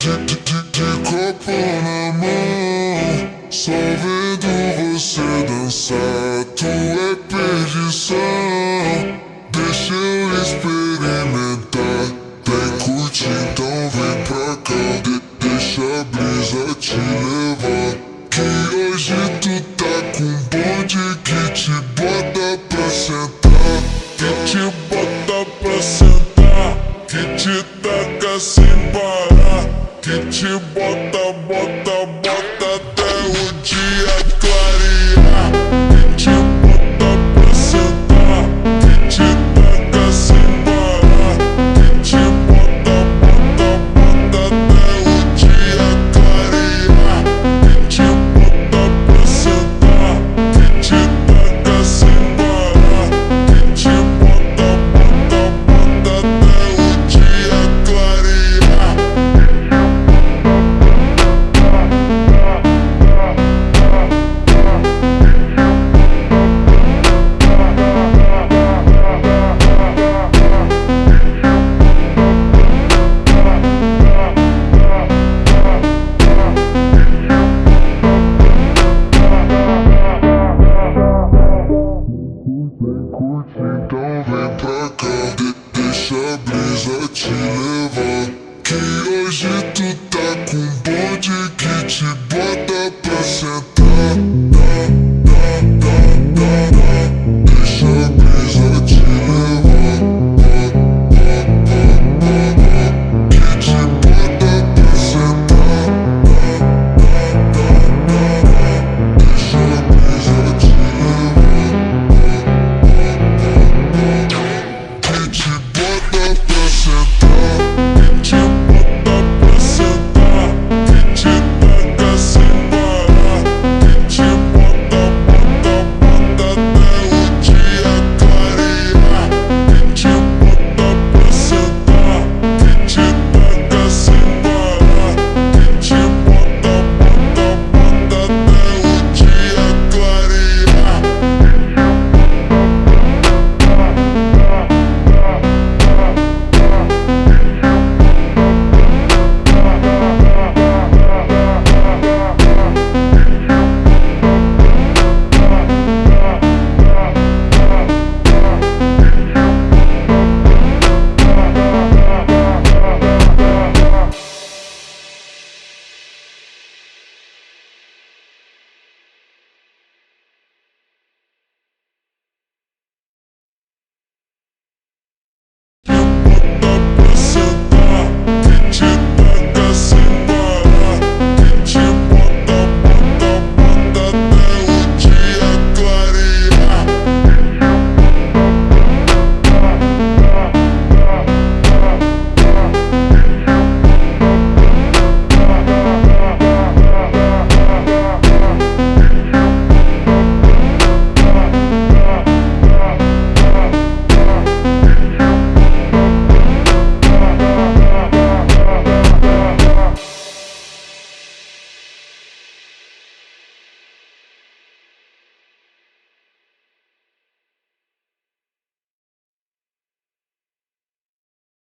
De copo na mão, só vendo você dançar. Tu é perdição, deixa eu experimentar. Vem curtir, então vem pra cá. Deixa a brisa te levar. Que hoje tu tá com bonde que te bota pra sentar. Que te bota pra sentar, que te taca sem parar. Que te bota, bota, bota até o dia clarear. Que te bota pra sentar, que te taca sem parar. Que te bota, bota, bota até o dia clarear. Que te bota pra sentar, que te taca sem parar. Que te bota, bota, bota até o dia clarear. Curte, então vem pra cá. Deixa a brisa te levar. Que hoje tu tá com bonde que te bota pra sentar.